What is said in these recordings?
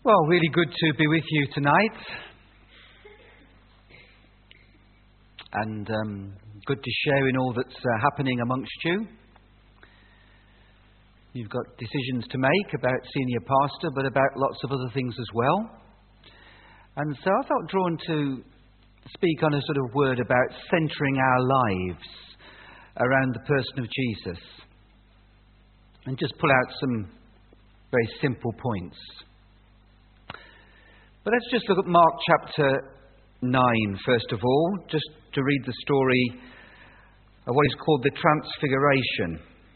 Well, really good to be with you tonight. And good to share in all that's happening amongst you. You've got decisions to make about senior pastor, but about lots of other things as well. And so I felt drawn to speak on a sort of word about centering our lives around the person of Jesus. And just pull out some very simple points. But let's just look at Mark chapter 9, first of all, just to read the story of what is called the Transfiguration.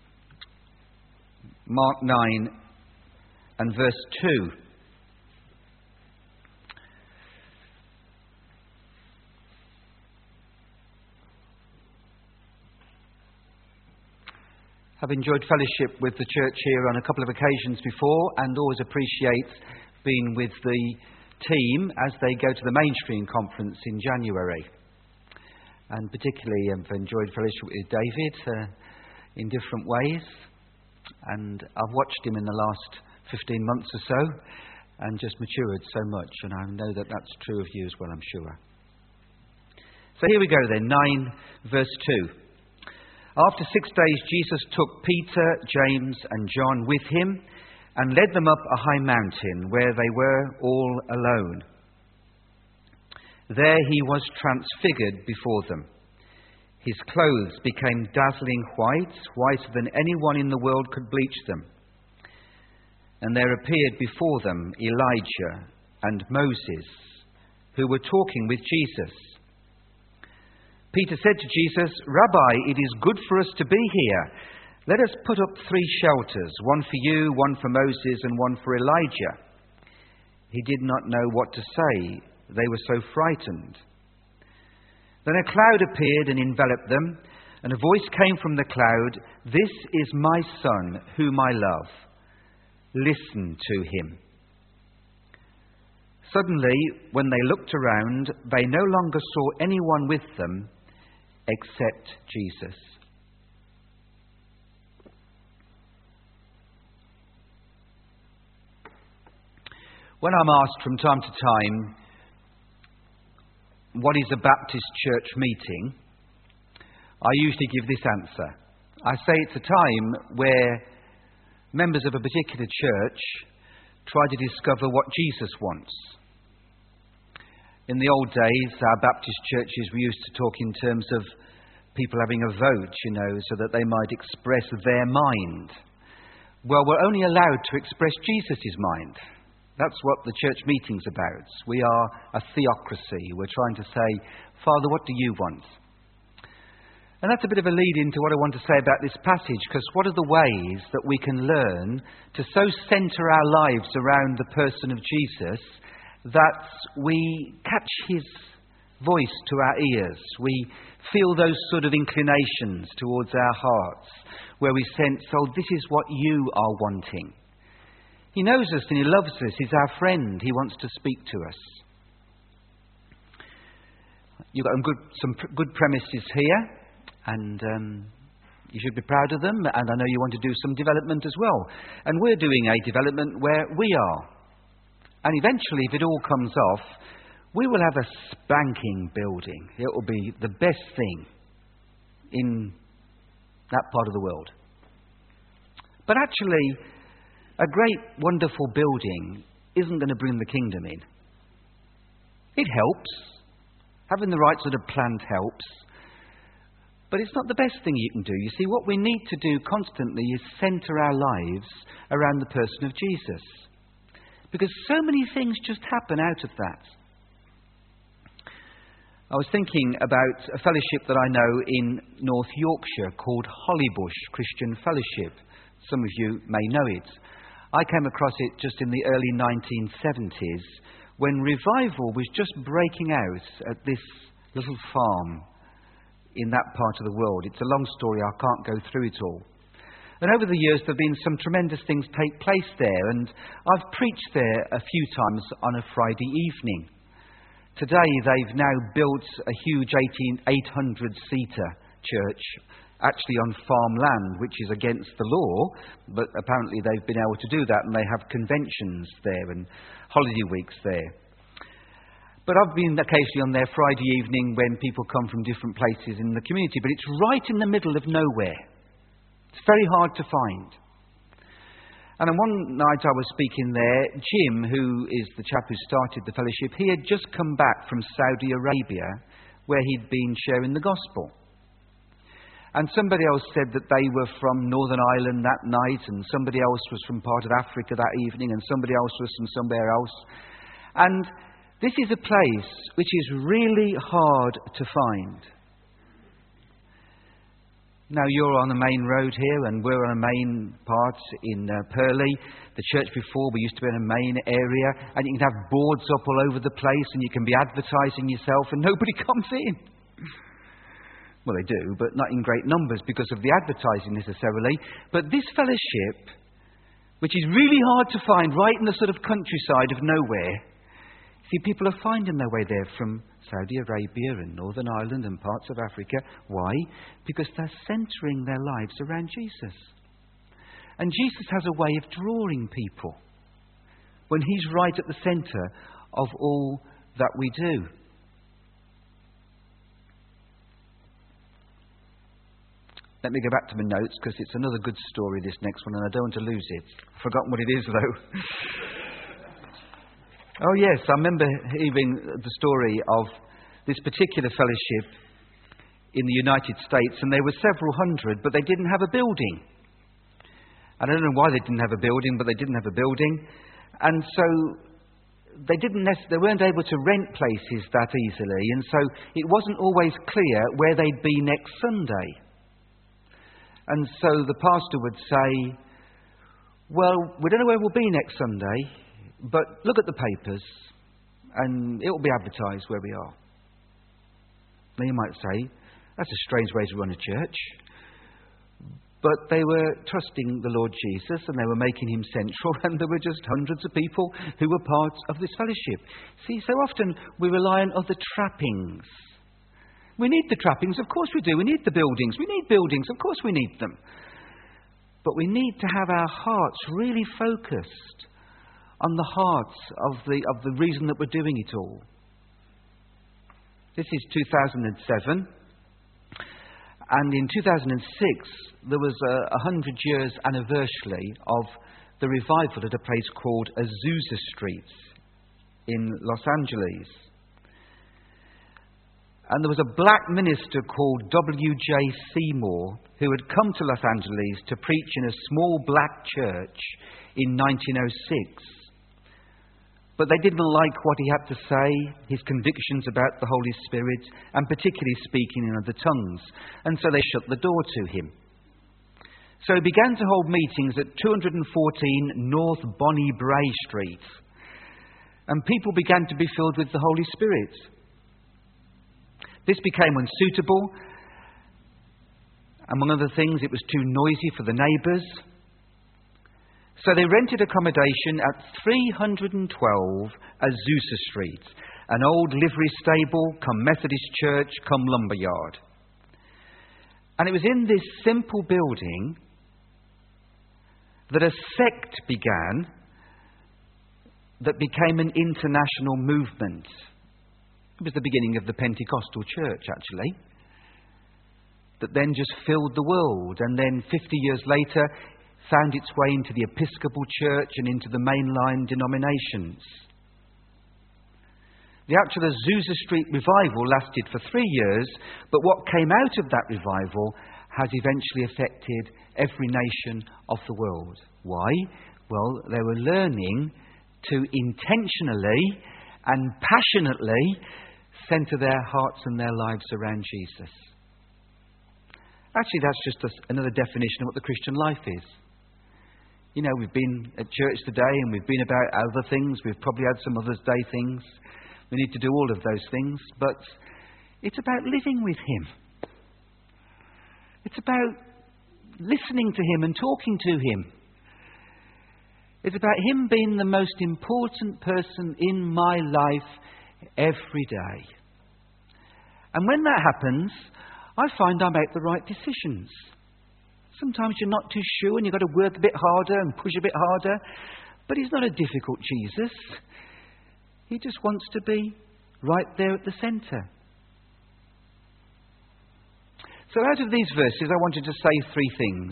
Mark 9 and verse 2. I've enjoyed fellowship with the church here on a couple of occasions before, and always appreciate being with the team as they go to the Mainstream Conference in January. And particularly I've enjoyed fellowship with David in different ways. And I've watched him in the last 15 months or so and just matured so much. And I know that that's true of you as well, I'm sure. So here we go then, 9 verse 2. After 6 days, Jesus took Peter, James and John with him and led them up a high mountain where they were all alone. There he was transfigured before them. His clothes became dazzling white, whiter than anyone in the world could bleach them. And there appeared before them Elijah and Moses, who were talking with Jesus. Peter said to Jesus, "Rabbi, it is good for us to be here. Let us put up 3 shelters, one for you, one for Moses, and one for Elijah." He did not know what to say. They were so frightened. Then a cloud appeared and enveloped them, and a voice came from the cloud, "This is my Son, whom I love. Listen to him." Suddenly, when they looked around, they no longer saw anyone with them except Jesus. When I'm asked from time to time, what is a Baptist church meeting, I usually give this answer. I say it's a time where members of a particular church try to discover what Jesus wants. In the old days, our Baptist churches, we used to talk in terms of people having a vote, so that they might express their mind. Well, we're only allowed to express Jesus' mind. That's what the church meeting's about. We are a theocracy. We're trying to say, "Father, what do you want?" And that's a bit of a lead into what I want to say about this passage, because what are the ways that we can learn to so centre our lives around the person of Jesus that we catch his voice to our ears, we feel those sort of inclinations towards our hearts, where we sense, "Oh, this is what you are wanting." He knows us and he loves us. He's our friend. He wants to speak to us. You've got some good premises here, and you should be proud of them. And I know you want to do some development as well. And we're doing a development where we are. And eventually, if it all comes off, we will have a spanking building. It will be the best thing in that part of the world. But actually, a great, wonderful building isn't going to bring the kingdom in. It helps. Having the right sort of plant helps. But it's not the best thing you can do. You see, what we need to do constantly is centre our lives around the person of Jesus. Because so many things just happen out of that. I was thinking about a fellowship that I know in North Yorkshire called Hollybush Christian Fellowship. Some of you may know it. I came across it just in the early 1970s when revival was just breaking out at this little farm in that part of the world. It's a long story, I can't go through it all. And over the years there have been some tremendous things take place there, and I've preached there a few times on a Friday evening. Today they've now built a huge 800-seater church actually on farmland, which is against the law, but apparently they've been able to do that, and they have conventions there and holiday weeks there. But I've been occasionally on there Friday evening when people come from different places in the community, but it's right in the middle of nowhere. It's very hard to find. And on one night I was speaking there, Jim, who is the chap who started the fellowship, he had just come back from Saudi Arabia, where he'd been sharing the gospel. And somebody else said that they were from Northern Ireland that night, and somebody else was from part of Africa that evening, and somebody else was from somewhere else. And this is a place which is really hard to find. Now, you're on the main road here, and we're on a main part in Purley. The church before, we used to be in a main area, and you can have boards up all over the place, and you can be advertising yourself, and nobody comes in. Well, they do, but not in great numbers because of the advertising necessarily. But this fellowship, which is really hard to find right in the sort of countryside of nowhere, see, people are finding their way there from Saudi Arabia and Northern Ireland and parts of Africa. Why? Because they're centering their lives around Jesus. And Jesus has a way of drawing people when he's right at the centre of all that we do. Let me go back to my notes, because it's another good story, this next one, and I don't want to lose it. I've forgotten what it is, though. Oh, yes, I remember hearing the story of this particular fellowship in the United States, and there were several hundred, but they didn't have a building. I don't know why they didn't have a building, but they didn't have a building. And so they weren't able to rent places that easily, and so it wasn't always clear where they'd be next Sunday. And so the pastor would say, well, we don't know where we'll be next Sunday, but look at the papers, and it will be advertised where we are. Now you might say, that's a strange way to run a church. But they were trusting the Lord Jesus, and they were making him central, and there were just hundreds of people who were part of this fellowship. See, so often we rely on other trappings. We need the trappings, of course we do. We need the buildings. We need buildings, of course we need them. But we need to have our hearts really focused on the hearts of the reason that we're doing it all. This is 2007. And in 2006, there was a 100 years anniversary of the revival at a place called Azusa Street in Los Angeles. And there was a black minister called W.J. Seymour who had come to Los Angeles to preach in a small black church in 1906. But they didn't like what he had to say, his convictions about the Holy Spirit, and particularly speaking in other tongues. And so they shut the door to him. So he began to hold meetings at 214 North Bonnie Bray Street. And people began to be filled with the Holy Spirit. This became unsuitable. Among other things, it was too noisy for the neighbours. So they rented accommodation at 312 Azusa Street, an old livery stable, come Methodist church, come lumberyard. And it was in this simple building that a sect began that became an international movement. It was the beginning of the Pentecostal church, actually, that then just filled the world, and then 50 years later found its way into the Episcopal Church and into the mainline denominations. The actual Azusa Street revival lasted for 3 years, but what came out of that revival has eventually affected every nation of the world. Why? Well, they were learning to intentionally and passionately centre their hearts and their lives around Jesus. Actually, that's just another definition of what the Christian life is. You know, we've been at church today and we've been about other things. We've probably had some Mother's Day things. We need to do all of those things. But it's about living with him. It's about listening to him and talking to him. It's about him being the most important person in my life every day. And when that happens, I find I make the right decisions. Sometimes you're not too sure and you've got to work a bit harder and push a bit harder. But he's not a difficult Jesus. He just wants to be right there at the centre. So out of these verses, I wanted to say three things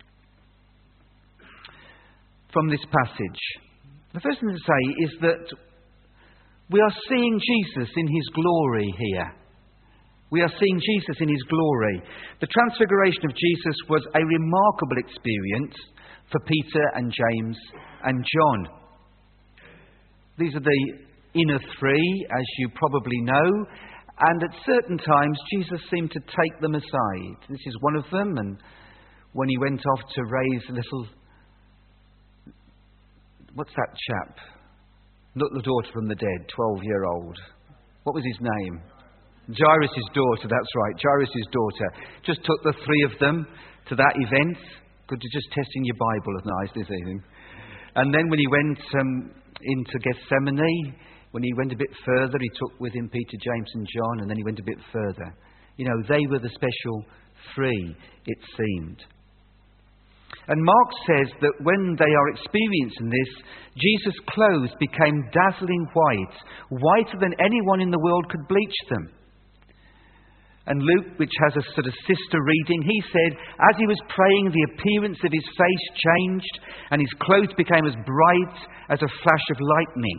from this passage. The first thing to say is that we are seeing Jesus in his glory here. We are seeing Jesus in his glory. The transfiguration of Jesus was a remarkable experience for Peter and James and John. These are the inner three, as you probably know, and at certain times Jesus seemed to take them aside. This is one of them, and when he went off to raise little... What's that chap? Not the daughter from the dead, 12-year-old. What was his name? Jairus' daughter, that's right, Jairus' daughter. Just took the three of them to that event. Good to just testing your Bible at night this evening. And then when he went into Gethsemane, when he went a bit further, he took with him Peter, James and John, and then he went a bit further. You know, they were the special three, it seemed. And Mark says that when they are experiencing this, Jesus' clothes became dazzling white, whiter than anyone in the world could bleach them. And Luke, which has a sort of sister reading, he said, as he was praying, the appearance of his face changed, and his clothes became as bright as a flash of lightning.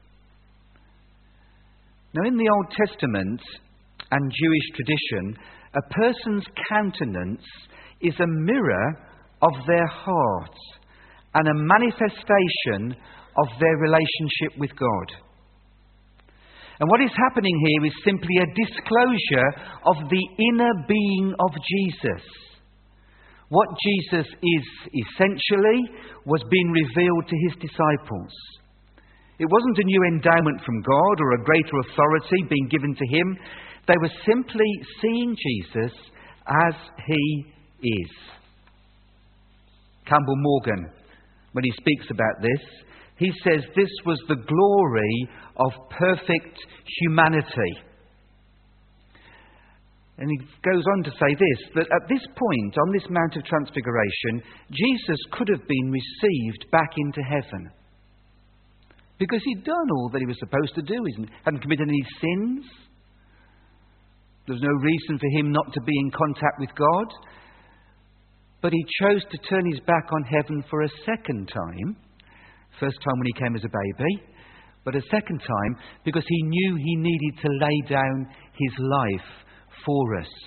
Now, in the Old Testament and Jewish tradition, a person's countenance is a mirror of their heart and a manifestation of their relationship with God. And what is happening here is simply a disclosure of the inner being of Jesus. What Jesus is essentially was being revealed to his disciples. It wasn't a new endowment from God or a greater authority being given to him. They were simply seeing Jesus as he is. Campbell Morgan, when he speaks about this, he says this was the glory of perfect humanity. And he goes on to say this, that at this point, on this Mount of Transfiguration, Jesus could have been received back into heaven. Because he'd done all that he was supposed to do. He hadn't committed any sins. There was no reason for him not to be in contact with God. But he chose to turn his back on heaven for a second time. First time when he came as a baby, but a second time because he knew he needed to lay down his life for us.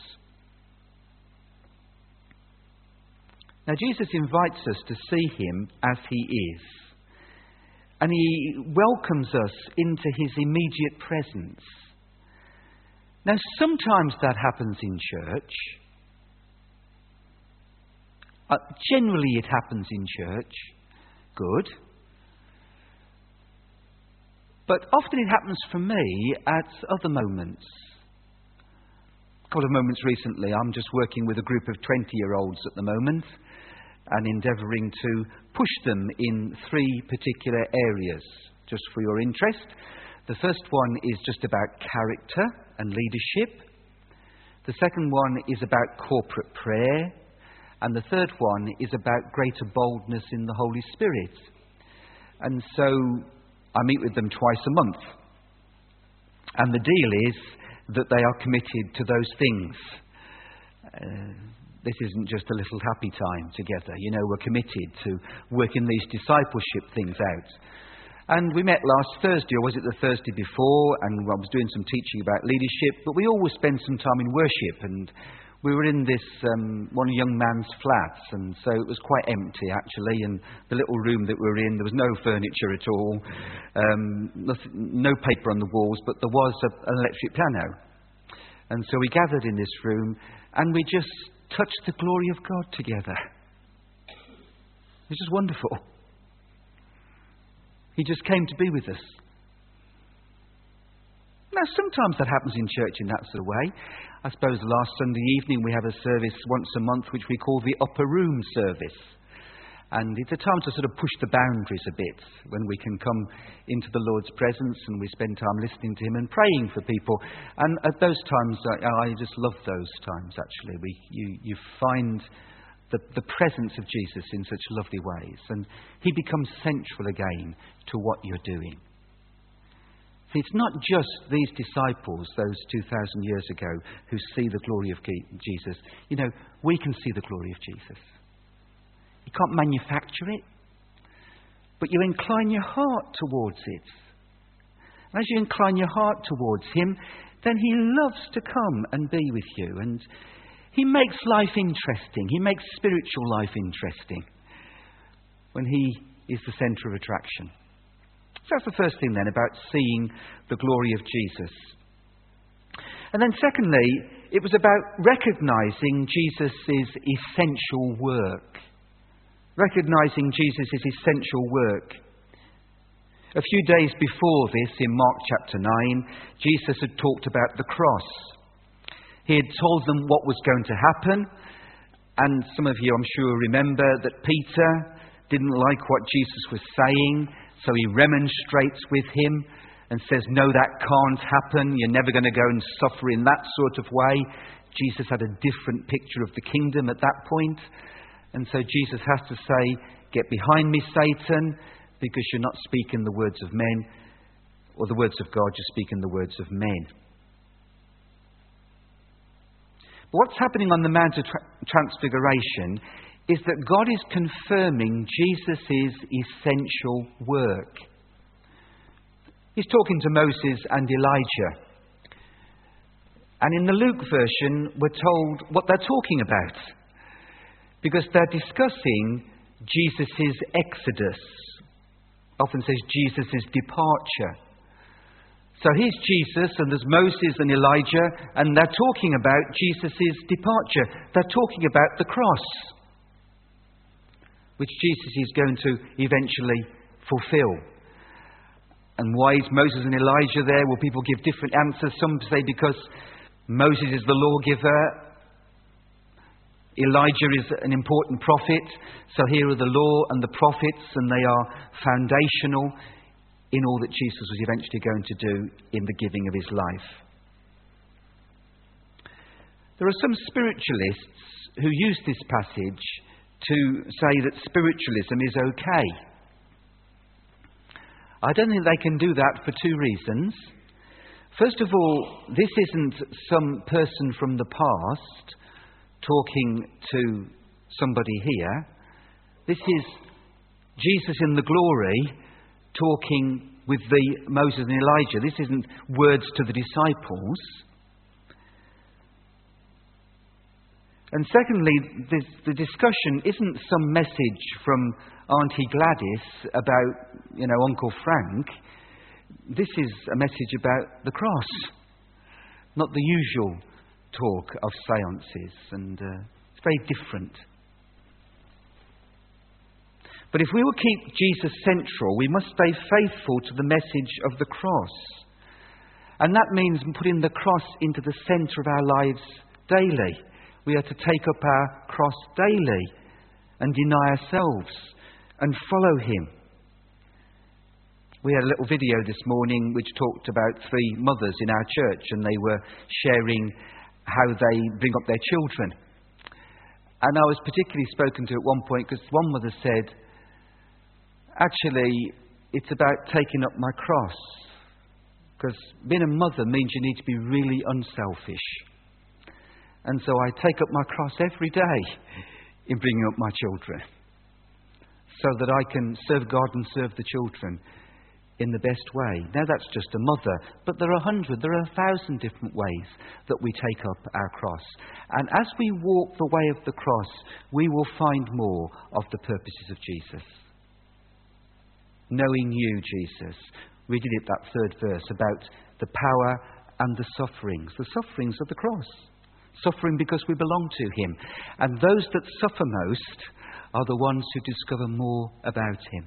Now Jesus invites us to see him as he is. And he welcomes us into his immediate presence. Now sometimes that happens in church. Generally it happens in church. Good. But often it happens for me at other moments. A couple of moments recently, I'm just working with a group of 20-year-olds at the moment and endeavouring to push them in three particular areas, just for your interest. The first one is just about character and leadership. The second one is about corporate prayer. And the third one is about greater boldness in the Holy Spirit. And so I meet with them twice a month. And the deal is that they are committed to those things. This isn't just a little happy time together. You know, we're committed to working these discipleship things out. And we met last Thursday, or was it the Thursday before? And I was doing some teaching about leadership. But we always spend some time in worship. And we were in this one young man's flats, and so it was quite empty actually, and the little room that we were in, there was no furniture at all, no paper on the walls, but there was an electric piano. And so we gathered in this room, and we just touched the glory of God together. It was just wonderful. He just came to be with us. Now, sometimes that happens in church in that sort of way. I suppose last Sunday evening we have a service once a month which we call the upper room service. And it's a time to sort of push the boundaries a bit when we can come into the Lord's presence and we spend time listening to Him and praying for people. And at those times, I just love those times, actually. You find the presence of Jesus in such lovely ways. And He becomes central again to what you're doing. See, it's not just these disciples, those 2,000 years ago, who see the glory of Jesus. You know, we can see the glory of Jesus. You can't manufacture it, but you incline your heart towards it. And as you incline your heart towards Him, then He loves to come and be with you. And He makes life interesting. He makes spiritual life interesting when He is the centre of attraction. So that's the first thing then, about seeing the glory of Jesus. And then secondly, it was about recognising Jesus' essential work. Recognising Jesus' essential work. A few days before this, in Mark chapter 9, Jesus had talked about the cross. He had told them what was going to happen. And some of you, I'm sure, remember that Peter didn't like what Jesus was saying, so he remonstrates with him and says, no, that can't happen. You're never going to go and suffer in that sort of way. Jesus had a different picture of the kingdom at that point. And so Jesus has to say, get behind me, Satan, because you're not speaking the words of men or the words of God, you're speaking the words of men. But what's happening on the Mount of Transfiguration is that God is confirming Jesus' essential work. He's talking to Moses and Elijah. And in the Luke version, we're told what they're talking about, because they're discussing Jesus' exodus. Often says Jesus' departure. So here's Jesus, and there's Moses and Elijah, and they're talking about Jesus' departure. They're talking about the cross, which Jesus is going to eventually fulfill. And why is Moses and Elijah there? Well, people give different answers. Some say because Moses is the lawgiver, Elijah is an important prophet, so here are the law and the prophets, and they are foundational in all that Jesus was eventually going to do in the giving of His life. There are some spiritualists who use this passage to say that spiritualism is okay. I don't think they can do that for two reasons. First of all, this isn't some person from the past talking to somebody here. This is Jesus in the glory talking with the Moses and Elijah. This isn't words to the disciples. And secondly, the discussion isn't some message from Auntie Gladys about, Uncle Frank. This is a message about the cross, not the usual talk of seances, and it's very different. But if we will keep Jesus central, we must stay faithful to the message of the cross. And that means putting the cross into the centre of our lives daily. We are to take up our cross daily and deny ourselves and follow Him. We had a little video this morning which talked about three mothers in our church, and they were sharing how they bring up their children. And I was particularly spoken to at one point because one mother said, actually, it's about taking up my cross. Because being a mother means you need to be really unselfish. And so I take up my cross every day in bringing up my children, so that I can serve God and serve the children in the best way. Now that's just a mother, but there are 1,000 different ways that we take up our cross. And as we walk the way of the cross, we will find more of the purposes of Jesus. Knowing you, Jesus. We did it, that third verse, about the power and the sufferings of the cross. Suffering because we belong to Him. And those that suffer most are the ones who discover more about Him.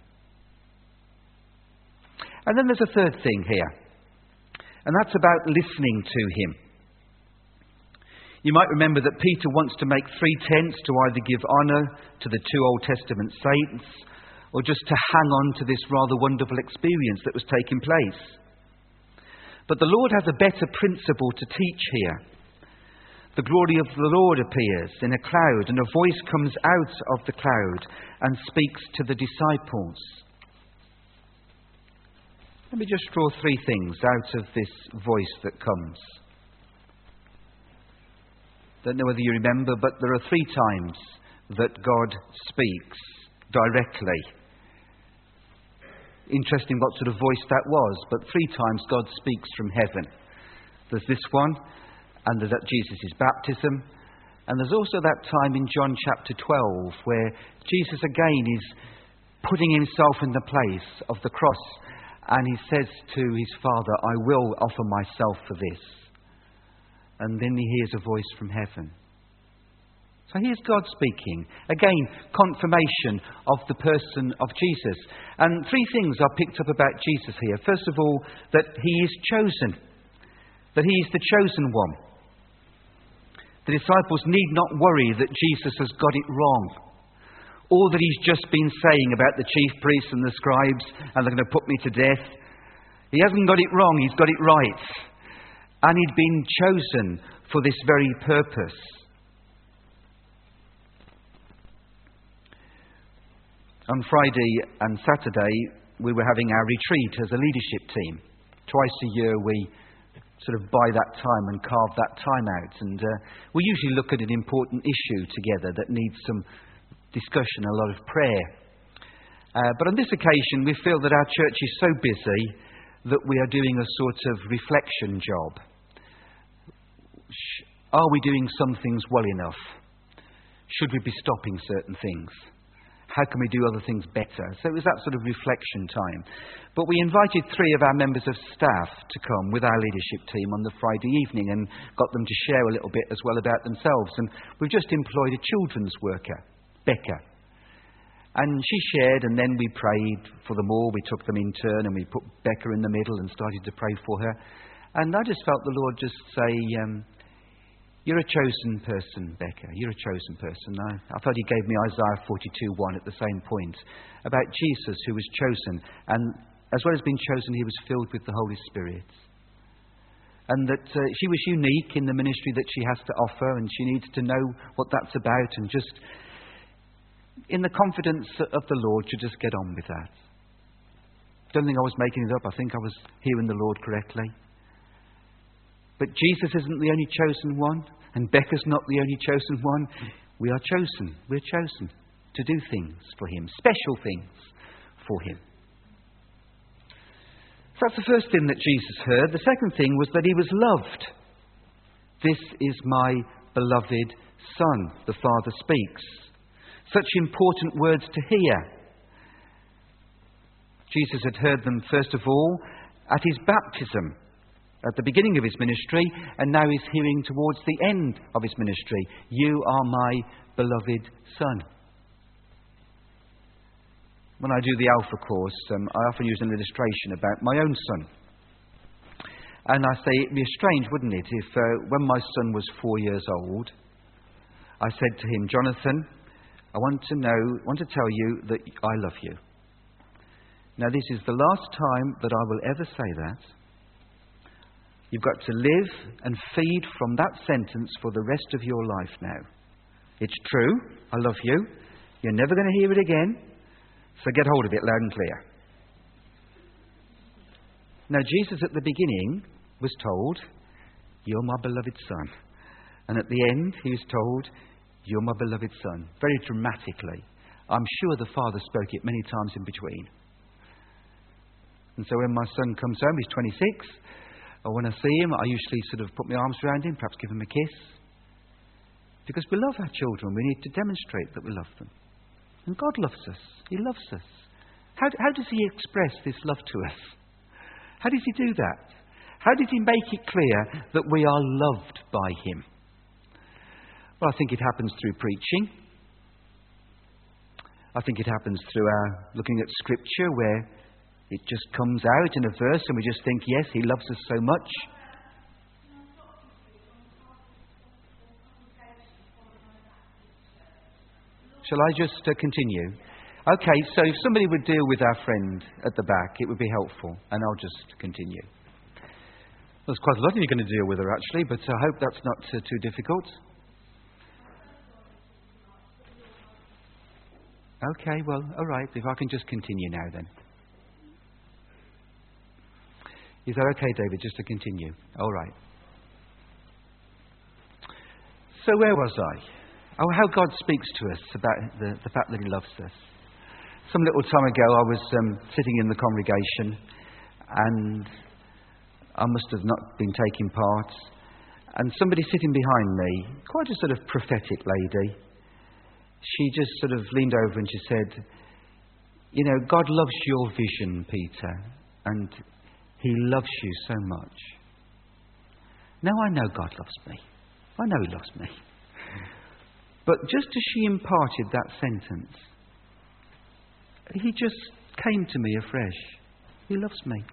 And then there's a third thing here, and that's about listening to Him. You might remember that Peter wants to make 3 tents to either give honour to the 2 Old Testament saints or just to hang on to this rather wonderful experience that was taking place. But the Lord has a better principle to teach here. The glory of the Lord appears in a cloud, and a voice comes out of the cloud and speaks to the disciples. Let me just draw 3 things out of this voice that comes. Don't know whether you remember, but there are 3 times that God speaks directly. Interesting what sort of voice that was, but 3 times God speaks from heaven. There's this one, and there's at Jesus' baptism, and there's also that time in John chapter 12 where Jesus again is putting himself in the place of the cross, and he says to his Father, I will offer myself for this. And then he hears a voice from heaven. So here's God speaking. Again, confirmation of the person of Jesus. And 3 things are picked up about Jesus here. First of all, that he is chosen. That he is the chosen one. The disciples need not worry that Jesus has got it wrong. Or that he's just been saying about the chief priests and the scribes, and they're going to put me to death. He hasn't got it wrong, he's got it right. And he'd been chosen for this very purpose. On Friday and Saturday, we were having our retreat as a leadership team. Twice a year we sort of buy that time and carve that time out. And we usually look at an important issue together that needs some discussion, a lot of prayer. But on this occasion, we feel that our church is so busy that we are doing a sort of reflection job. Are we doing some things well enough? Should we be stopping certain things? How can we do other things better? So it was that sort of reflection time. But we invited 3 of our members of staff to come with our leadership team on the Friday evening and got them to share a little bit as well about themselves. And we've just employed a children's worker, Becca. And she shared, and then we prayed for them all. We took them in turn, and we put Becca in the middle and started to pray for her. And I just felt the Lord just say, you're a chosen person, Becca. You're a chosen person. I thought he gave me Isaiah 42:1 at the same point about Jesus who was chosen. And as well as being chosen, he was filled with the Holy Spirit. And that she was unique in the ministry that she has to offer, and she needs to know what that's about, and just in the confidence of the Lord to just get on with that. Don't think I was making it up. I think I was hearing the Lord correctly. But Jesus isn't the only chosen one, and Becca's not the only chosen one. We are chosen. We're chosen to do things for him, special things for him. So that's the first thing that Jesus heard. The second thing was that he was loved. This is my beloved Son, the Father speaks. Such important words to hear. Jesus had heard them, first of all, at his baptism, at the beginning of his ministry, and now he's hearing towards the end of his ministry. You are my beloved Son. When I do the Alpha course, I often use an illustration about my own son. And I say, it'd be strange, wouldn't it, if when my son was 4 years old, I said to him, Jonathan, I want to tell you that I love you. Now, this is the last time that I will ever say that. You've got to live and feed from that sentence for the rest of your life now. It's true, I love you. You're never going to hear it again, so get hold of it loud and clear. Now, Jesus at the beginning was told, you're my beloved Son. And at the end, he was told, you're my beloved Son. Very dramatically. I'm sure the Father spoke it many times in between. And so when my son comes home, he's 26, or when I see him, I usually sort of put my arms around him, perhaps give him a kiss. Because we love our children. We need to demonstrate that we love them. And God loves us. He loves us. How does he express this love to us? How does he do that? How does he make it clear that we are loved by him? Well, I think it happens through preaching. I think it happens through our looking at Scripture, where it just comes out in a verse and we just think, yes, he loves us so much. Shall I just continue? Okay, so if somebody would deal with our friend at the back, it would be helpful, and I'll just continue. There's quite a lot you're going to deal with her, actually, but I hope that's not too difficult. Okay, well, all right, if I can just continue now then. Is that okay, David, just to continue? All right. So where was I? Oh, how God speaks to us about the fact that he loves us. Some little time ago I was sitting in the congregation, and I must have not been taking part, and somebody sitting behind me, quite a sort of prophetic lady, she just sort of leaned over and she said, you know, God loves your vision, Peter, and he loves you so much. Now I know God loves me. I know he loves me. But just as she imparted that sentence, he just came to me afresh. He loves me.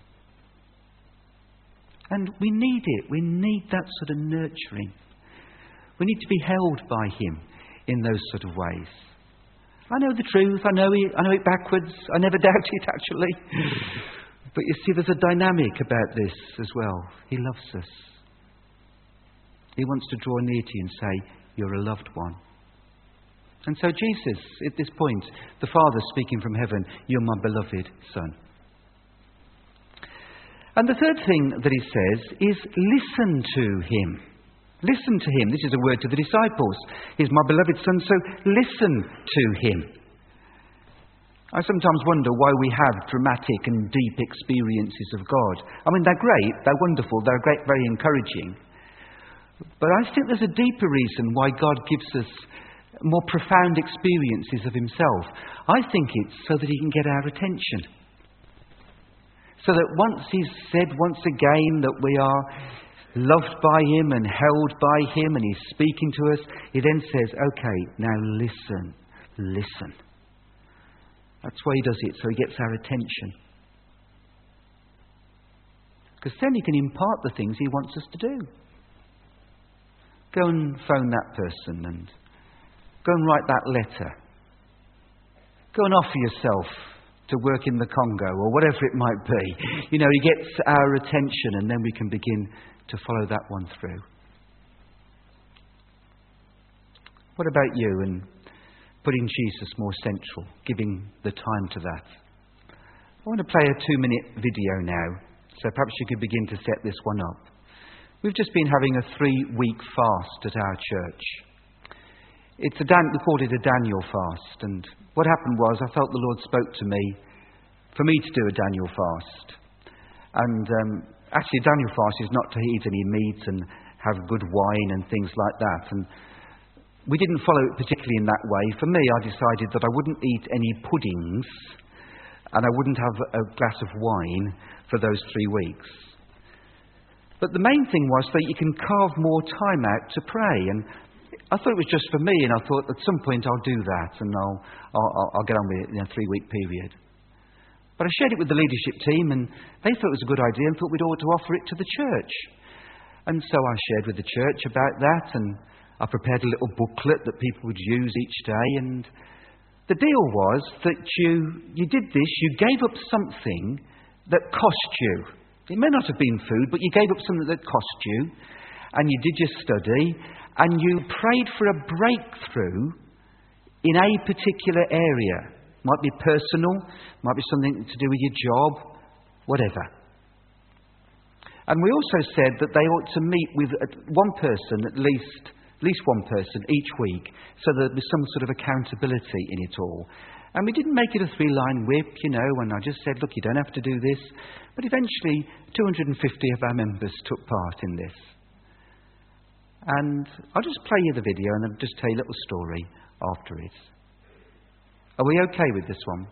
And we need it. We need that sort of nurturing. We need to be held by him in those sort of ways. I know the truth. I know it backwards. I never doubt it, actually. But you see, there's a dynamic about this as well. He loves us. He wants to draw near to you and say, you're a loved one. And so Jesus, at this point, the Father speaking from heaven, you're my beloved Son. And the third thing that he says is listen to him. Listen to him. This is a word to the disciples. He's my beloved Son, so listen to him. I sometimes wonder why we have dramatic and deep experiences of God. I mean, they're great, they're wonderful, they're great, very encouraging. But I think there's a deeper reason why God gives us more profound experiences of himself. I think it's so that he can get our attention. So that once he's said once again that we are loved by him and held by him and he's speaking to us, he then says, okay, now listen, listen. That's why he does it, so he gets our attention. Because then he can impart the things he wants us to do. Go and phone that person, and go and write that letter. Go and offer yourself to work in the Congo, or whatever it might be. You know, he gets our attention, and then we can begin to follow that one through. What about you and putting Jesus more central, giving the time to that? I want to play a 2-minute video now, so perhaps you could begin to set this one up. We've just been having a 3-week fast at our church. We called it a Daniel fast, and what happened was I felt the Lord spoke to me for me to do a Daniel fast. And actually, a Daniel fast is not to eat any meat and have good wine and things like that. And we didn't follow it particularly in that way. For me, I decided that I wouldn't eat any puddings and I wouldn't have a glass of wine for those 3 weeks. But the main thing was that you can carve more time out to pray. And I thought it was just for me, and I thought at some point I'll do that, and I'll get on with it in a 3-week period. But I shared it with the leadership team, and they thought it was a good idea and thought we'd ought to offer it to the church. And so I shared with the church about that, and I prepared a little booklet that people would use each day. And the deal was that you did this, you gave up something that cost you. It may not have been food, but you gave up something that cost you, and you did your study, and you prayed for a breakthrough in a particular area. Might be personal, might be something to do with your job, whatever. And we also said that they ought to meet with one person, at least one person each week, so there'd be some sort of accountability in it all. And we didn't make it a 3-line whip, you know, and I just said, look, you don't have to do this. But eventually, 250 of our members took part in this. And I'll just play you the video and I'll just tell you a little story after it. Are we okay with this one?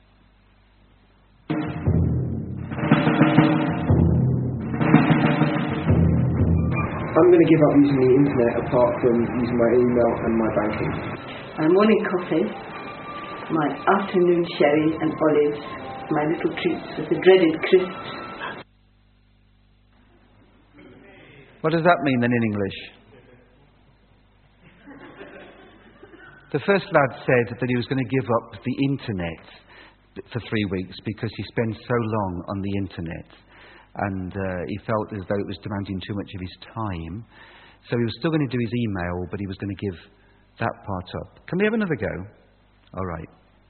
I'm going to give up using the internet apart from using my email and my banking. My morning coffee, my afternoon sherry and olives, my little treats with the dreaded crisps. What does that mean then in English? The first lad said that he was going to give up the internet for 3 weeks because he spent so long on the internet, and he felt as though it was demanding too much of his time. So he was still going to do his email, but he was going to give that part up. Can we have another go? All right.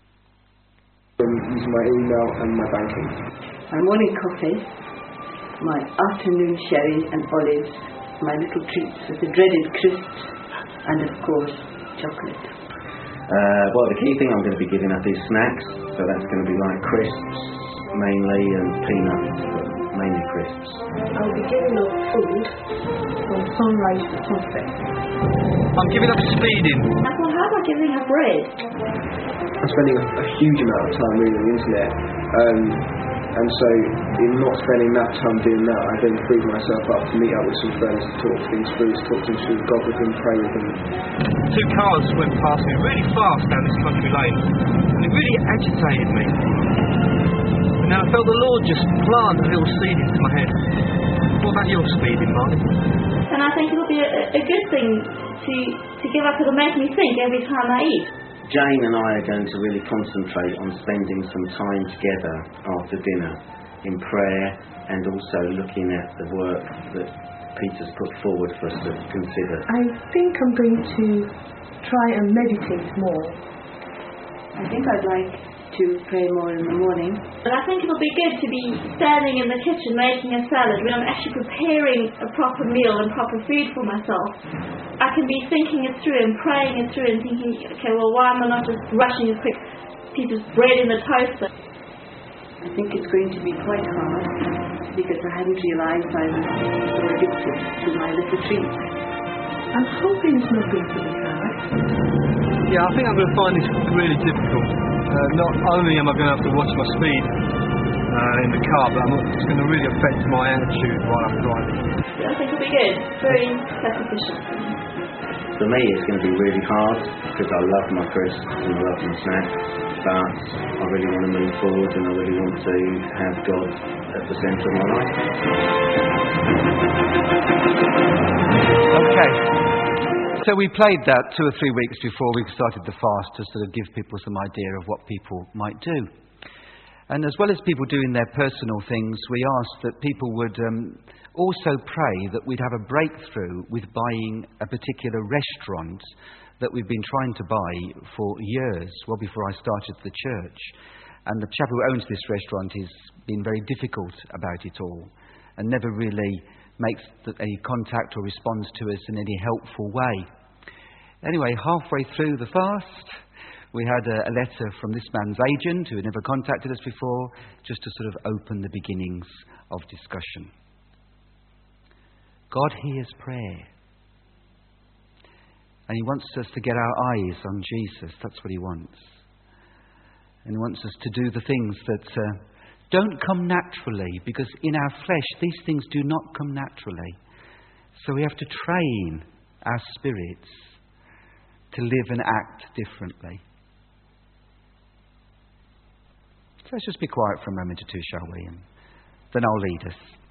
Using my email and my banking. My morning coffee, my afternoon sherry and olives, my little treats with the dreaded crisps, and of course, chocolate. Well, the key thing I'm going to be giving up is snacks, so that's going to be like crisps mainly and peanuts, but mainly crisps. I'll be giving up food from sunrise to sunset. I'm giving up speeding. Well, how about giving up bread? I'm spending a huge amount of time reading the internet, and so in not spending that time doing that, I then freed myself up to meet up with some friends, to talk things through God with them, pray with them. 2 cars went past me really fast down this country lane, and it really agitated me. And then I felt the Lord just plant a little seed into my head. What about your speeding, Marty? And I think it'll be a good thing to give up. It'll make me think every time I eat. Jane and I are going to really concentrate on spending some time together after dinner in prayer, and also looking at the work that Peter's put forward for us to consider. I think I'm going to try and meditate more. I think I'd like to pray more in the morning. But I think it'll be good to be standing in the kitchen making a salad when I'm actually preparing a proper meal and proper food for myself. I can be thinking it through and praying it through and thinking, okay, well, why am I not just rushing a quick piece of bread in the toaster? I think it's going to be quite hard because I hadn't realised I was so addicted to my little treats. I'm hoping it's not going to be hard. Yeah, I think I'm going to find this really difficult. Not only am I going to have to watch my speed in the car, but it's going to really affect my attitude while I'm driving. I think it'll be good. Very sacrificial. For me, it's going to be really hard because I love my crisps and I love my snacks, but I really want to move forward and I really want to have God at the centre of my life. Okay. So we played that 2 or 3 weeks before we started the fast to sort of give people some idea of what people might do. And as well as people doing their personal things, we asked that people would also pray that we'd have a breakthrough with buying a particular restaurant that we've been trying to buy for years, well before I started the church. And the chap who owns this restaurant has been very difficult about it all and never really makes any contact or responds to us in any helpful way. Anyway, halfway through the fast, we had a letter from this man's agent who had never contacted us before, just to sort of open the beginnings of discussion. God hears prayer. And He wants us to get our eyes on Jesus. That's what He wants. And He wants us to do the things that don't come naturally, because in our flesh these things do not come naturally. So we have to train our spirits to live and act differently. So let's just be quiet for a moment or two, shall we? And then I'll lead us.